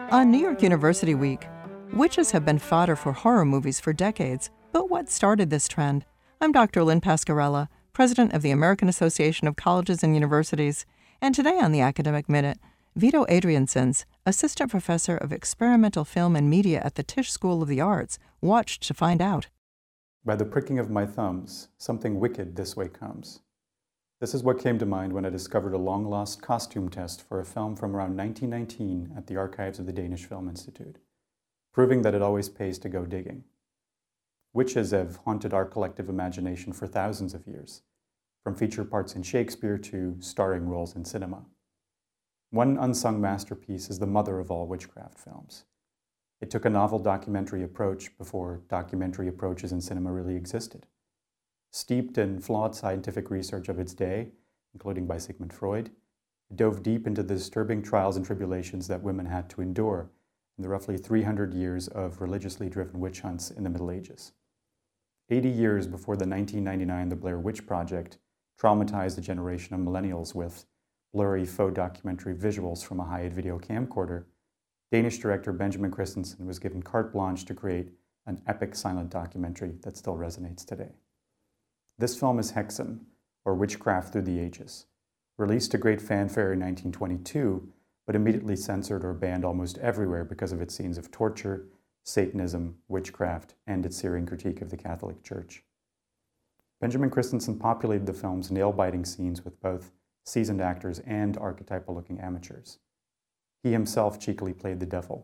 On New York University Week, witches have been fodder for horror movies for decades, but what started this trend? I'm Dr. Lynn Pascarella, president of the American Association of Colleges and Universities, and today on the Academic Minute, Vito Adriaansens, assistant professor of experimental film and media at the Tisch School of the Arts, watched to find out. By the pricking of my thumbs, something wicked this way comes. This is what came to mind when I discovered a long-lost costume test for a film from around 1919 at the archives of the Danish Film Institute, proving that it always pays to go digging. Witches have haunted our collective imagination for thousands of years, from feature parts in Shakespeare to starring roles in cinema. One unsung masterpiece is the mother of all witchcraft films. It took a novel documentary approach before documentary approaches in cinema really existed. Steeped in flawed scientific research of its day, including by Sigmund Freud, it dove deep into the disturbing trials and tribulations that women had to endure in the roughly 300 years of religiously driven witch hunts in the Middle Ages. 80 years before the 1999 The Blair Witch Project traumatized a generation of millennials with blurry faux documentary visuals from a Hi8 video camcorder, Danish director Benjamin Christensen was given carte blanche to create an epic silent documentary that still resonates today. This film is Hexen, or Witchcraft Through the Ages, released to great fanfare in 1922, but immediately censored or banned almost everywhere because of its scenes of torture, Satanism, witchcraft, and its searing critique of the Catholic Church. Benjamin Christensen populated the film's nail-biting scenes with both seasoned actors and archetypal-looking amateurs. He himself cheekily played the devil.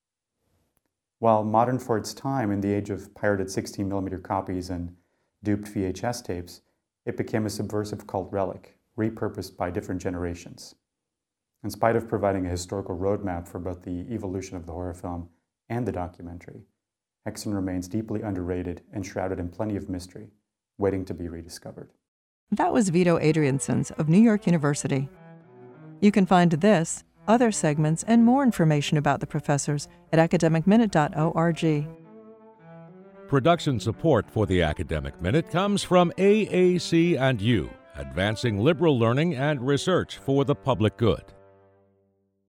While modern for its time in the age of pirated 16mm copies and duped VHS tapes, it became a subversive cult relic, repurposed by different generations. In spite of providing a historical roadmap for both the evolution of the horror film and the documentary, Hexen remains deeply underrated and shrouded in plenty of mystery, waiting to be rediscovered. That was Vito Adriaansens of New York University. You can find this, other segments, and more information about the professors at academicminute.org. Production support for the Academic Minute comes from AAC&U, advancing liberal learning and research for the public good.